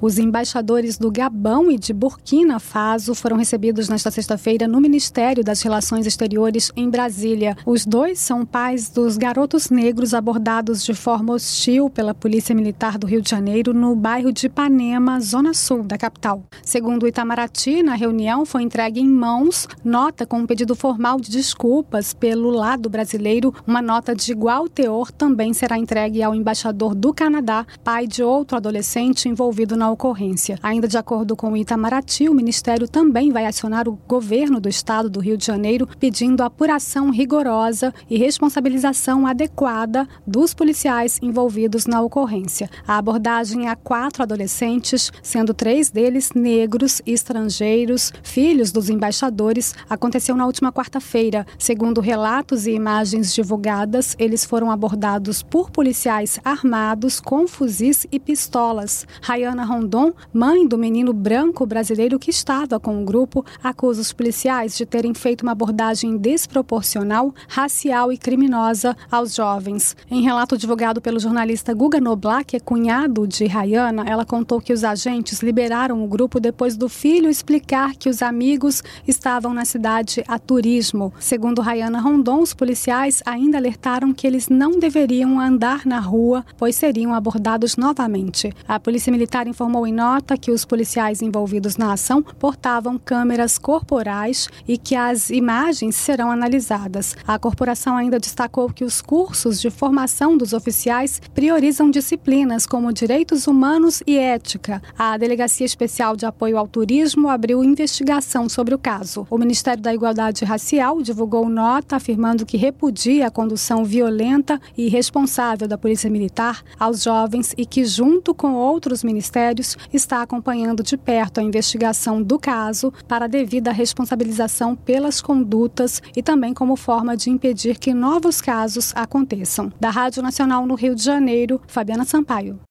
Os embaixadores do Gabão e de Burkina Faso foram recebidos nesta sexta-feira no Ministério das Relações Exteriores em Brasília. Os dois são pais dos garotos negros abordados de forma hostil pela Polícia Militar do Rio de Janeiro no bairro de Ipanema, zona sul da capital. Segundo o Itamaraty, na reunião foi entregue em mãos nota com um pedido formal de desculpas pelo lado brasileiro. Uma nota de igual teor também será entregue ao embaixador do Canadá, pai de outro adolescente envolvido na ocorrência. Ainda de acordo com o Itamaraty, o Ministério também vai acionar o governo do estado do Rio de Janeiro pedindo apuração rigorosa e responsabilização adequada dos policiais envolvidos na ocorrência. A abordagem a 4 adolescentes, sendo 3 deles negros e estrangeiros, filhos dos embaixadores, aconteceu na última quarta-feira. Segundo relatos e imagens divulgadas, eles foram abordados por policiais armados com fuzis e pistolas. Rayana Rondon, mãe do menino branco brasileiro que estava com o grupo, acusa os policiais de terem feito uma abordagem desproporcional, racial e criminosa aos jovens. Em relato divulgado pelo jornalista Guga Noblar, que é cunhado de Rayana, ela contou que os agentes liberaram o grupo depois do filho explicar que os amigos estavam na cidade a turismo. Segundo Rayana Rondon, os policiais ainda alertaram que eles não deveriam andar na rua, pois seriam abordados novamente. A Polícia Militar informou em nota que os policiais envolvidos na ação portavam câmeras corporais e que as imagens serão analisadas. A corporação ainda destacou que os cursos de formação dos oficiais priorizam disciplinas como direitos humanos e ética. A Delegacia Especial de Apoio ao Turismo abriu investigação sobre o caso. O Ministério da Igualdade Racial divulgou nota afirmando que repudia a condução violenta e irresponsável da Polícia Militar aos jovens e que, junto com outros ministérios, está acompanhando de perto a investigação do caso para a devida responsabilização pelas condutas e também como forma de impedir que novos casos aconteçam. Da Rádio Nacional no Rio de Janeiro, Fabiana Sampaio.